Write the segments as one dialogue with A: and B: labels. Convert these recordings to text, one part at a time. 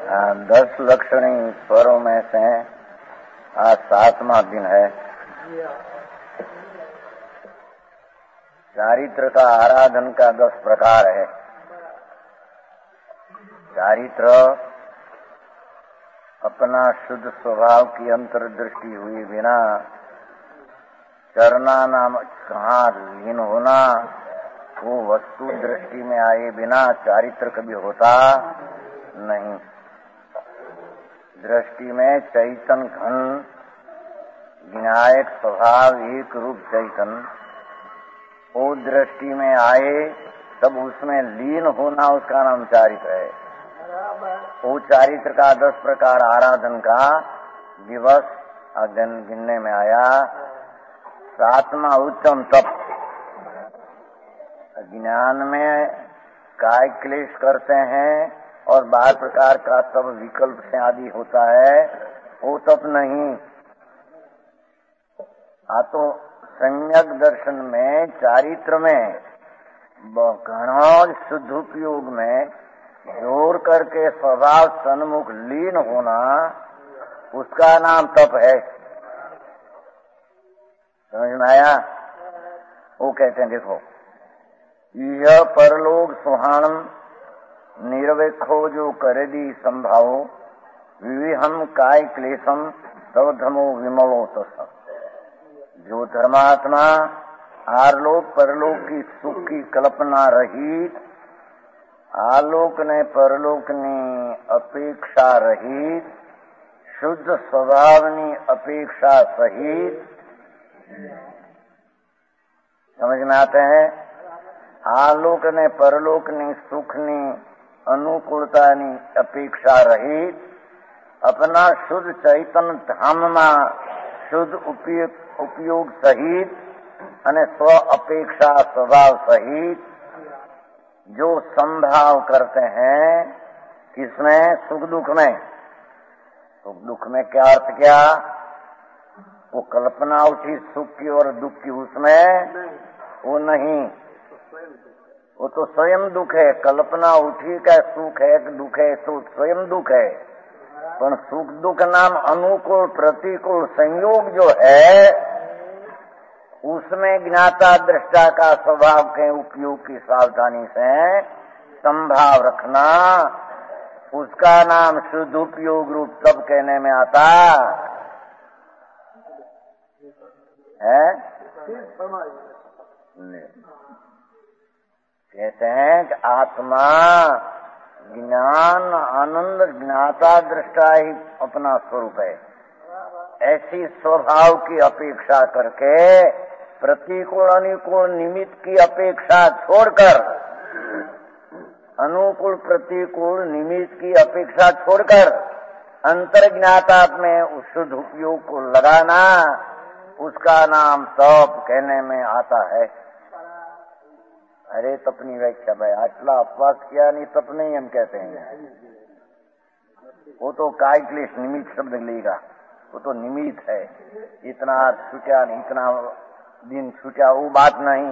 A: 10 लक्षणी स्वरों में से आज 7वां दिन है। चारित्र का आराधन का 10 प्रकार है। चारित्र अपना शुद्ध स्वभाव की अंतर्दृष्टि हुई बिना चरना नाम कहाँ लीन होना, वो वस्तु दृष्टि में आए बिना चारित्र कभी होता नहीं। दृष्टि में चैतन घन विनायक स्वभाव एक रूप चैतन वो दृष्टि में आए तब उसमें लीन होना, उसका नाम चारित्र है। वो चारित्र का 10 प्रकार आराधन का दिवस गिनने में आया। 7वां उत्तम तप। ज्ञान में काय क्लेश करते हैं और 12 प्रकार का तप विकल्प से आदि होता है, वो तप नहीं। तो सम्यक दर्शन में चारित्र में घणों शुद्ध उपयोग में जोर करके स्वभाव सन्मुख लीन होना, उसका नाम तप है। समझ में आया? वो कहते हैं देखो, यह परलोक सुहाणम निर्वेखो जो करेदी संभावो विविहम काय क्लेशम तव धमो विमलो तस। जो धर्मात्मा आलोक परलोक की सुख की कल्पना रहित, आलोक ने परलोक ने अपेक्षा रहित, शुद्ध स्वभावनी अपेक्षा सहित, समझ में आते हैं? आलोक ने परलोक ने सुख ने अनुकूलता ની અપેક્ષા રહિત अपना शुद्ध चैतन धाम में शुद्ध उपयोग सहित અને स्व अपेक्षा स्वभाव सहित जो संभाव करते हैं, किसमें? सुख दुख में। सुख दुख में क्या अर्थ क्या? वो कल्पना उठी सुख की और दुख की, उसमें वो नहीं, वो तो स्वयं दुख है। कल्पना उठी का सुख है कि दुख है, तो स्वयं दुख है। पर सुख दुख नाम अनुकूल प्रतिकूल संयोग जो है, उसमें ज्ञाता दृष्टा का स्वभाव के उपयोग की सावधानी से संभाव रखना, उसका नाम शुद्ध उपयोग रूप तब कहने में आता है। कहते हैं कि आत्मा ज्ञान आनंद ज्ञाता दृष्टा ही अपना स्वरूप है। ऐसी स्वभाव की अपेक्षा करके प्रतिकूल अनुकूल निमित्त की अपेक्षा छोड़कर, अनुकूल प्रतिकूल निमित्त की अपेक्षा छोड़कर अंतर्ज्ञाता में उस शुद्ध उपयोग को लगाना, उसका नाम तप कहने में आता है। अरे तपनी व्याख्या भाई, आटला अपवास किया नहीं तप नहीं हम कहते हैं। वो तो काय क्लेश निमित्त शब्द लेगा, वो तो निमित्त है। इतना छूटा नहीं, इतना दिन छूटा, वो बात नहीं।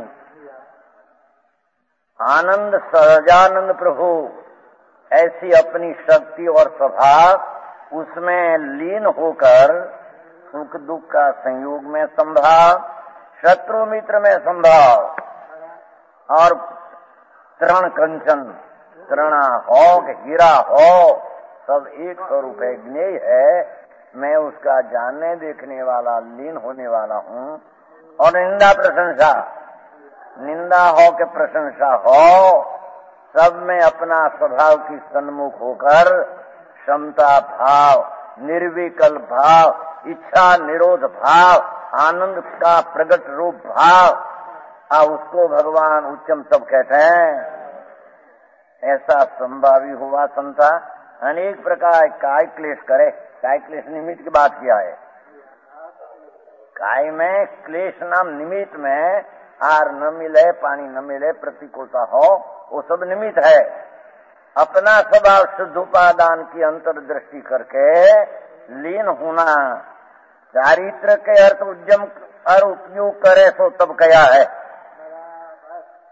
A: आनंद सहजानंद प्रभु ऐसी अपनी शक्ति और स्वभाव उसमें लीन होकर सुख दुख का संयोग में संभाव, शत्रु मित्र में संभाव, और तृण कंचन तृणा हो कि हीरा हो, सब एक स्वरूप है, ज्ञेय है। मैं उसका जानने देखने वाला लीन होने वाला हूँ। और निंदा प्रशंसा, निंदा हो कि प्रशंसा हो, सब में अपना स्वभाव की सन्मुख होकर क्षमता भाव, निर्विकल्प भाव, इच्छा निरोध भाव, आनंद का प्रकट रूप भाव, उसको भगवान उच्चम तप कहते हैं। ऐसा संभावी हुआ संता अनेक प्रकार काय क्लेश करे। काय क्लेश निमित्त की बात किया है। काय में क्लेश नाम निमित्त में आर न मिले, पानी न मिले, प्रतिकूलता हो, वो सब निमित्त है। अपना स्वभाव शुद्ध उपादान की अंतर्दृष्टि करके लीन होना, चारित्र के अर्थ उद्यम और उपयोग करे तो तब कया है।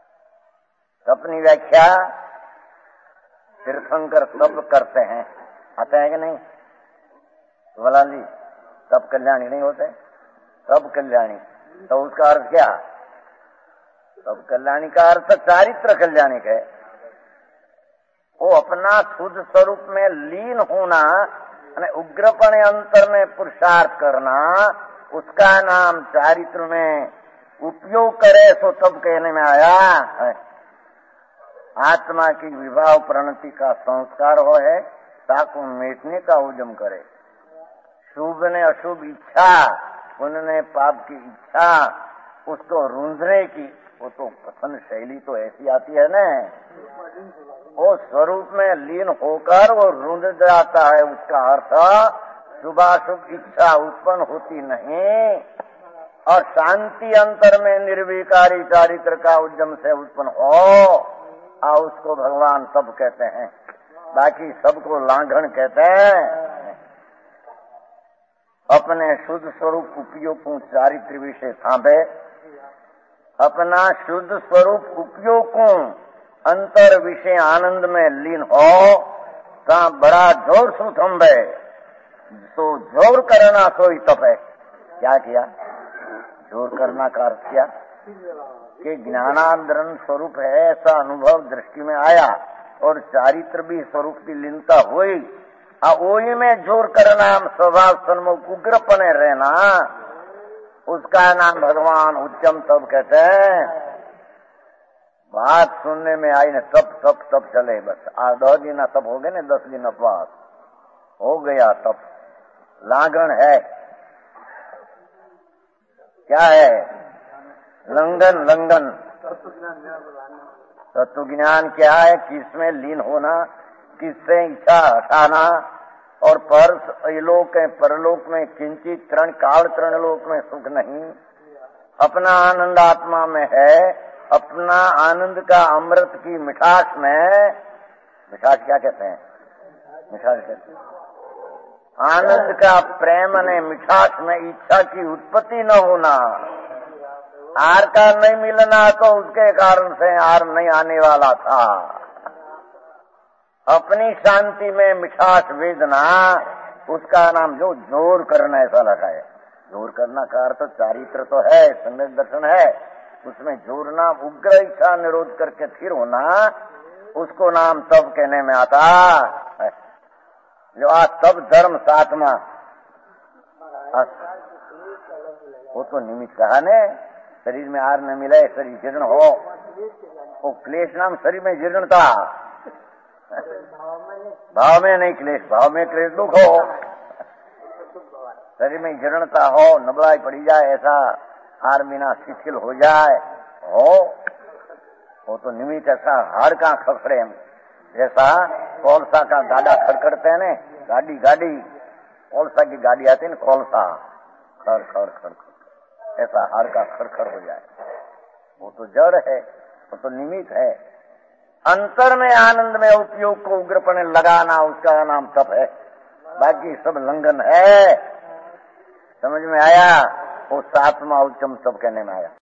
A: अपनी व्याख्या तीर्थंकर तप करते हैं। आते हैं कि नहीं? बलाल जी, सब कल्याणी नहीं होते? सब कल्याणी, तो उसका अर्थ क्या? सब कल्याणी का अर्थ चारित्र कल्याणिक है। वो अपना शुद्ध स्वरूप में लीन होना, उग्रपणे अंतर में पुरुषार्थ करना, उसका नाम चारित्र में उपयोग करे, तो तब कहने में आया है आत्मा की विभाव प्रणति का संस्कार हो है, ताको मेटने का उद्यम करे। शुभ ने अशुभ इच्छा, पुण्य ने पाप की इच्छा, उसको रूंधने की वो तो पसंद शैली तो ऐसी आती है ना, वो स्वरूप में लीन होकर वो रूंध जाता है। उसका अर्थ शुभाशुभ इच्छा उत्पन्न होती नहीं, और शांति अंतर में निर्विकारी चारित्र का उद्यम से उत्पन्न हो, उसको भगवान सब कहते हैं। बाकी सबको लांघन कहते हैं। अपने शुद्ध स्वरूप उपयोग को चारित्र विषय थांभे, अपना शुद्ध स्वरूप उपयोग को अंतर विषय आनंद में लीन हो, ता बड़ा जोर सु थंबे, तो जोर करना सोई तप है। क्या किया? जोर करना का अर्थ क्या? कि ज्ञानांतरण स्वरूप है ऐसा अनुभव दृष्टि में आया, और चारित्र भी स्वरूप की लीनता हुई, वही में जोर करना, स्वभाव सन्मुख उग्रपने रहना, उसका नाम भगवान उच्चम तप कहते हैं। बात सुनने में आई न तप तप तप चले, बस 10 दिन तप हो गए न, 10 दिन अपवास हो गया तप। लांघन है, क्या है? लंघन। लंघन तत्व ज्ञान क्या है? किसमें लीन होना, किससे इच्छा हटाना, और परलोक है, परलोक में किंचित तृण काल तृण लोक में सुख नहीं, अपना आनंद आत्मा में है, अपना आनंद का अमृत की मिठास में, मिठास क्या कहते हैं? मिठास कहते हैं आनंद का प्रेम ने मिठास में इच्छा की उत्पत्ति न होना, आर का नहीं मिलना, तो उसके कारण से आर नहीं आने वाला था। अपनी शांति में मिठास वेदना, उसका नाम जो जोर करना ऐसा लगा है। जोर करना का अर्थ चारित्र तो है, सम्यक दर्शन है, उसमें जोरना उग्र इच्छा निरोध करके फिर होना, उसको नाम तब कहने में आता है। जो आज तब धर्म सातमा, वो तो निमित्त कहा ने, शरीर में आर न मिले, शरीर जीर्ण हो, वो क्लेश नाम शरीर में जीर्णता, भाव में नहीं क्लेश, भाव में क्लेश दुख हो, शरीर में जीर्णता हो, नबलाई पड़ी जाए, ऐसा आर बिना शिथिल हो जाए हो, वो तो निमित्त ऐसा हाड़ का खड़खड़े, जैसा कोलसा का गाड़ा खड़खड़ते हैं ने, गाड़ी कोलसा की गाड़ी आती है ना, कोलसा खड़ खड़ खड़ खड़, ऐसा हाड़ का खड़खड़ हो जाए, वो तो जड़ है, वो तो निमित्त है। अंतर में आनंद में उपयोग को उग्रपणे लगाना, उसका नाम तप है। बाकी सब लंघन है। समझ में आया? वो सातवां उच्चम तप कहने में आया।